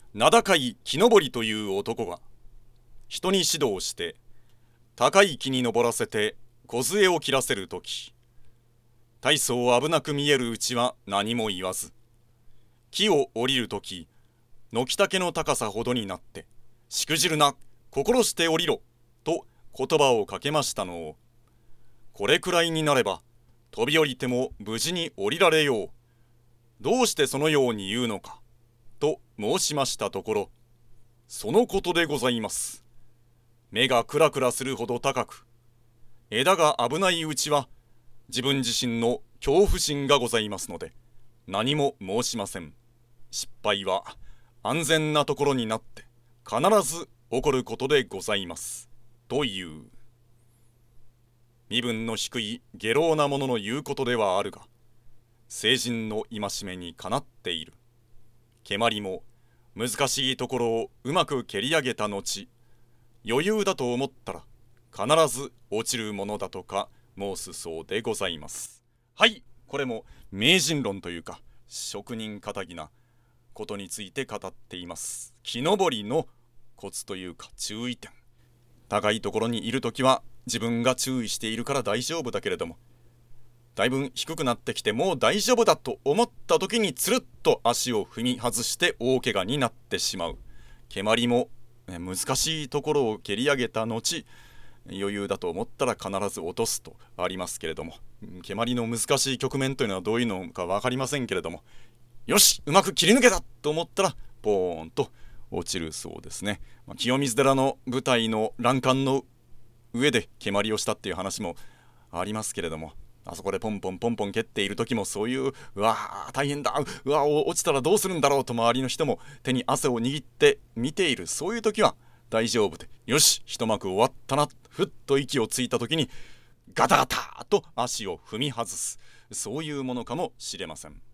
名高い木登りという男が人に指導して高い木に登らせて梢を切らせるとき、大層危なく見えるうちは何も言わず、木を降りるとき軒丈の高さほどになってしくじるな、心して降りろと言葉をかけましたのを、これくらいになれば飛び降りても無事に降りられよう、どうしてそのように言うのかと申しましたところ、そのことでございます。目がクラクラするほど高く、枝が危ないうちは自分自身の恐怖心がございますので何も申しません。失敗は安全なところになって必ず起こることでございますという。身分の低い下郎な者の言うことではあるが、成人の戒めにかなっている。蹴鞠も難しいところをうまく蹴り上げた後、余裕だと思ったら必ず落ちるものだとか申すそうでございます。はい、これも名人論というか職人かたぎなことについて語っています。木登りのコツというか注意点。高いところにいるときは自分が注意しているから大丈夫だけれども、だいぶ低くなってきてもう大丈夫だと思ったときにつるっと足を踏み外して大怪我になってしまう。蹴鞠も難しいところを蹴り上げた後、余裕だと思ったら必ず落とすとありますけれども、蹴鞠の難しい局面というのはどういうのか分かりませんけれども、よしうまく切り抜けたと思ったらポーンと落ちるそうですね。清水寺の舞台の欄干の上で蹴鞠をしたっていう話もありますけれども、あそこでポンポンポンポン蹴っている時もそういう、うわー大変だ、うわ落ちたらどうするんだろうと周りの人も手に汗を握って見ている。そういう時は大丈夫で、よし一幕終わったな、ふっと息をついた時にガタガタと足を踏み外す、そういうものかもしれません。